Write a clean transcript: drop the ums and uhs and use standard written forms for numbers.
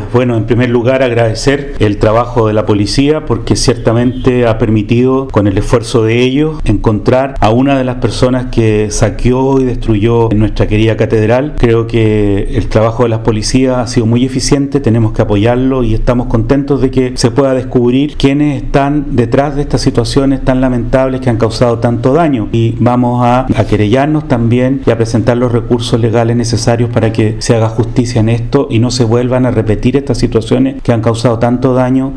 Bueno, en primer lugar agradecer el trabajo de la policía porque ciertamente ha permitido, con el esfuerzo de ellos, encontrar a una de las personas que saqueó y destruyó nuestra querida catedral. Creo que el trabajo de las policías ha sido muy eficiente, tenemos que apoyarlo y estamos contentos de que se pueda descubrir quiénes están detrás de estas situaciones tan lamentables que han causado tanto daño, y vamos a querellarnos también y a presentar los recursos legales necesarios para que se haga justicia en esto y no se vuelvan a repetir estas situaciones que han causado tanto daño